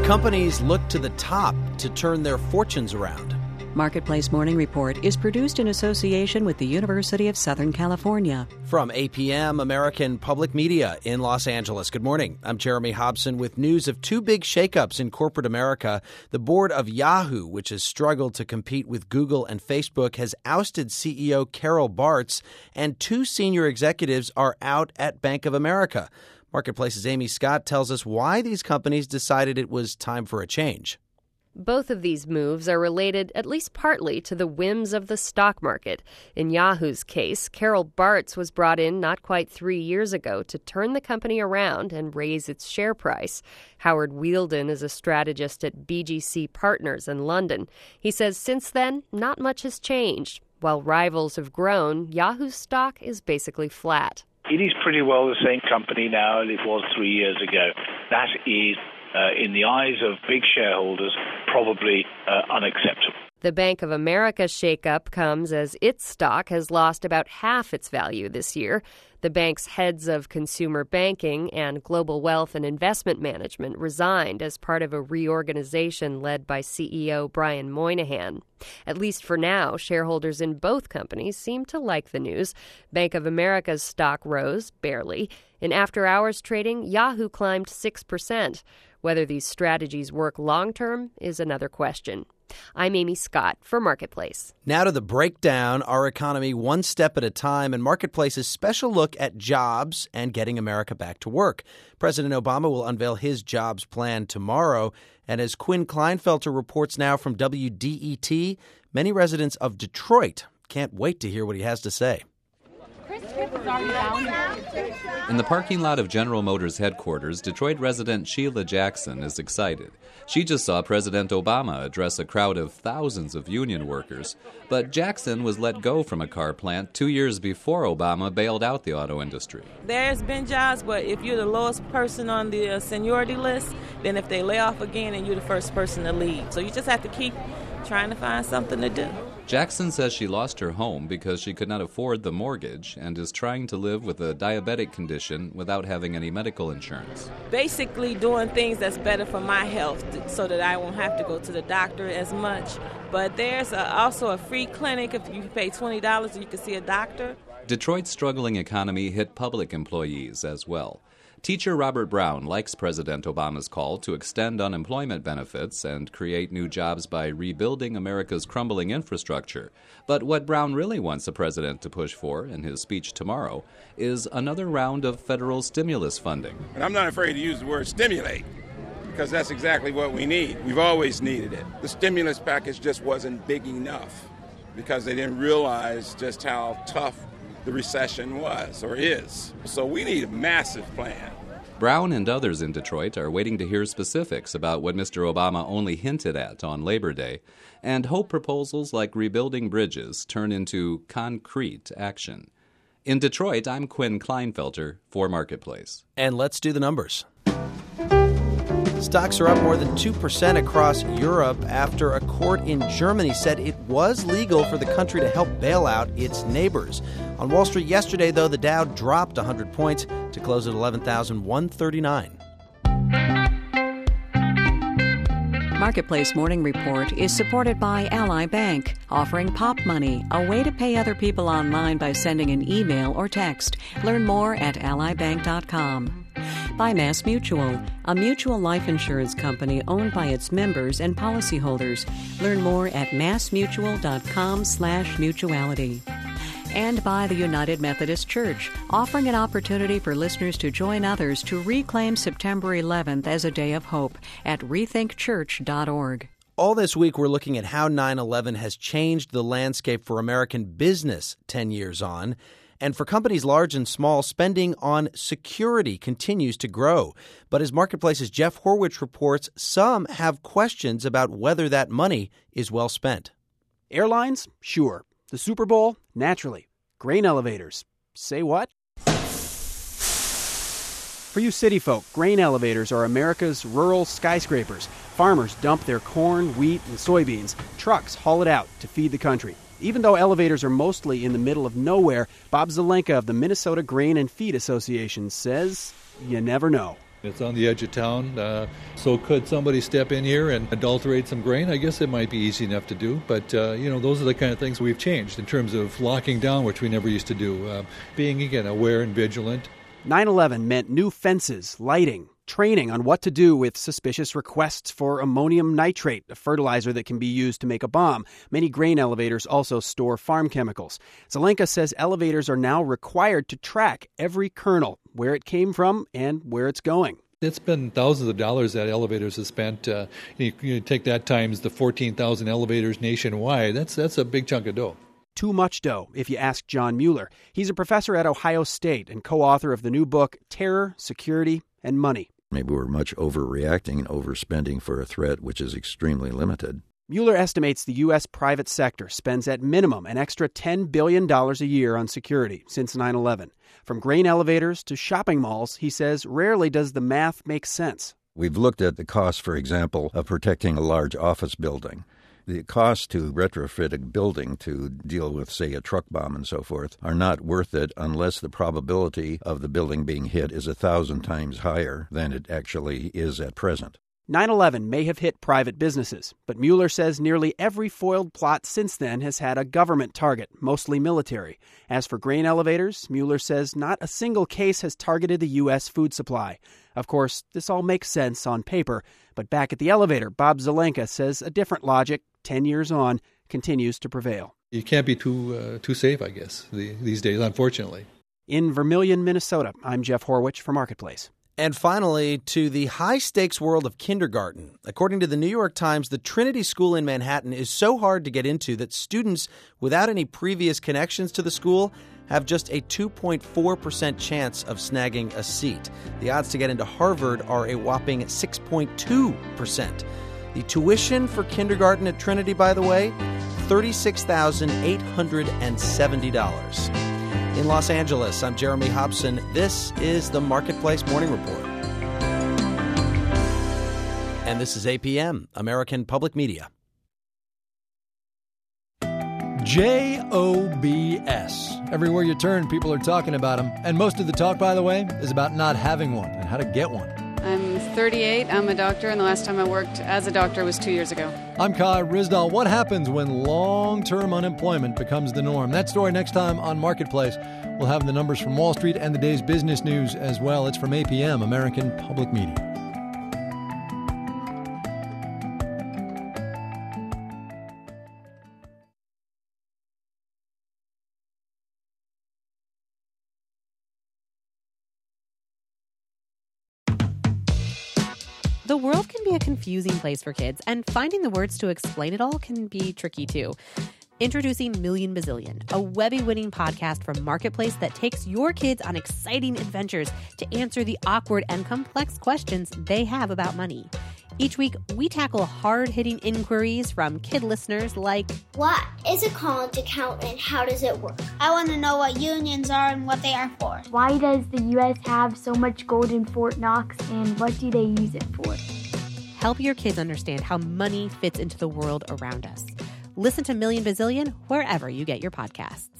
companies look to the top to turn their fortunes around. Marketplace Morning Report is produced in association with the University of Southern California. From APM, American Public Media in Los Angeles. Good morning. I'm Jeremy Hobson with news of two big shakeups in corporate America. The board of Yahoo, which has struggled to compete with Google and Facebook, has ousted CEO Carol Bartz, and two senior executives are out at Bank of America. Marketplace's Amy Scott tells us why these companies decided it was time for a change. Both of these moves are related, at least partly, to the whims of the stock market. In Yahoo's case, Carol Bartz was brought in not quite 3 years ago to turn the company around and raise its share price. Howard Wheeldon is a strategist at BGC Partners in London. He says since then, not much has changed. While rivals have grown, Yahoo's stock is basically flat. It is pretty well the same company now as it was 3 years ago. That is, in the eyes of big shareholders, probably unacceptable. The Bank of America shakeup comes as its stock has lost about half its value this year. The bank's heads of consumer banking and global wealth and investment management resigned as part of a reorganization led by CEO Brian Moynihan. At least for now, shareholders in both companies seem to like the news. Bank of America's stock rose, barely. In after-hours trading, Yahoo climbed 6%. Whether these strategies work long-term is another question. I'm Amy Scott for Marketplace. Now to the breakdown, our economy one step at a time, and Marketplace's special look at jobs and getting America back to work. President Obama will unveil his jobs plan tomorrow. And as Quinn Kleinfelter reports now from WDET, many residents of Detroit can't wait to hear what he has to say. In the parking lot of General Motors headquarters, Detroit resident Sheila Jackson is excited. She just saw President Obama address a crowd of thousands of union workers. But Jackson was let go from a car plant 2 years before Obama bailed out the auto industry. There's been jobs, but if you're the lowest person on the seniority list, then if they lay off again, and you're the first person to leave. So you just have to keep trying to find something to do. Jackson says she lost her home because she could not afford the mortgage and is trying to live with a diabetic condition without having any medical insurance. Basically doing things that's better for my health so that I won't have to go to the doctor as much. But there's also a free clinic. If you pay $20 and you can see a doctor. Detroit's struggling economy hit public employees as well. Teacher Robert Brown likes President Obama's call to extend unemployment benefits and create new jobs by rebuilding America's crumbling infrastructure. But what Brown really wants the president to push for in his speech tomorrow is another round of federal stimulus funding. And I'm not afraid to use the word stimulate, because that's exactly what we need. We've always needed it. The stimulus package just wasn't big enough because they didn't realize just how tough the recession was or is. So we need a massive plan. Brown and others in Detroit are waiting to hear specifics about what Mr. Obama only hinted at on Labor Day, and hope proposals like rebuilding bridges turn into concrete action. In Detroit, I'm Quinn Kleinfelter for Marketplace. And let's do the numbers. Stocks are up more than 2% across Europe after a court in Germany said it was legal for the country to help bail out its neighbors. On Wall Street yesterday, though, the Dow dropped 100 points to close at 11,139. Marketplace Morning Report is supported by Ally Bank, offering Pop Money, a way to pay other people online by sending an email or text. Learn more at allybank.com. By MassMutual, a mutual life insurance company owned by its members and policyholders. Learn more at massmutual.com/mutuality. And by the United Methodist Church, offering an opportunity for listeners to join others to reclaim September 11th as a day of hope at rethinkchurch.org. All this week, we're looking at how 9/11 has changed the landscape for American business 10 years on. And for companies large and small, spending on security continues to grow. But as Marketplace's Jeff Horwich reports, some have questions about whether that money is well spent. Airlines? Sure. The Super Bowl? Naturally. Grain elevators? Say what? For you city folk, grain elevators are America's rural skyscrapers. Farmers dump their corn, wheat, and soybeans. Trucks haul it out to feed the country. Even though elevators are mostly in the middle of nowhere, Bob Zelenka of the Minnesota Grain and Feed Association says you never know. It's on the edge of town, so could somebody step in here and adulterate some grain? I guess it might be easy enough to do, but, those are the kind of things we've changed in terms of locking down, which we never used to do, being, again, aware and vigilant. 9/11 meant new fences, lighting, training on what to do with suspicious requests for ammonium nitrate, a fertilizer that can be used to make a bomb. Many grain elevators also store farm chemicals. Zelenka says elevators are now required to track every kernel, where it came from and where it's going. It's been thousands of dollars that elevators have spent. You take that times the 14,000 elevators nationwide. That's a big chunk of dough. Too much dough, if you ask John Mueller. He's a professor at Ohio State and co-author of the new book, Terror, Security, and Money. Maybe we're much overreacting and overspending for a threat which is extremely limited. Mueller estimates the U.S. private sector spends at minimum an extra $10 billion a year on security since 9/11. From grain elevators to shopping malls, he says rarely does the math make sense. We've looked at the cost, for example, of protecting a large office building. The costs to retrofit a building to deal with, say, a truck bomb and so forth are not worth it unless the probability of the building being hit is 1,000 times higher than it actually is at present. 9/11 may have hit private businesses, but Mueller says nearly every foiled plot since then has had a government target, mostly military. As for grain elevators, Mueller says not a single case has targeted the U.S. food supply. Of course, this all makes sense on paper, but back at the elevator, Bob Zelenka says a different logic, 10 years on, continues to prevail. You can't be too safe, I guess, these days, unfortunately. In Vermilion, Minnesota, I'm Jeff Horwich for Marketplace. And finally, to the high-stakes world of kindergarten. According to the New York Times, the Trinity School in Manhattan is so hard to get into that students without any previous connections to the school have just a 2.4% chance of snagging a seat. The odds to get into Harvard are a whopping 6.2%. The tuition for kindergarten at Trinity, by the way, $36,870. In Los Angeles, I'm Jeremy Hobson. This is the Marketplace Morning Report. And this is APM, American Public Media. JOBS. Everywhere you turn, people are talking about them. And most of the talk, by the way, is about not having one and how to get one. I'm 38. I'm a doctor, and the last time I worked as a doctor was 2 years ago. I'm Kai Rizdal. What happens when long-term unemployment becomes the norm? That story next time on Marketplace. We'll have the numbers from Wall Street and the day's business news as well. It's from APM, American Public Media. The world can be a confusing place for kids, and finding the words to explain it all can be tricky too. Introducing Million Bazillion, a Webby-winning podcast from Marketplace that takes your kids on exciting adventures to answer the awkward and complex questions they have about money. Each week, we tackle hard-hitting inquiries from kid listeners like, what is a college account and how does it work? I want to know what unions are and what they are for. Why does the U.S. have so much gold in Fort Knox and what do they use it for? Help your kids understand how money fits into the world around us. Listen to Million Bazillion wherever you get your podcasts.